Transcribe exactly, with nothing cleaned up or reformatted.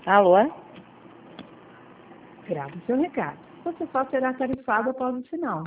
Alô? Grave seu recado. Você só será tarifado após o sinal.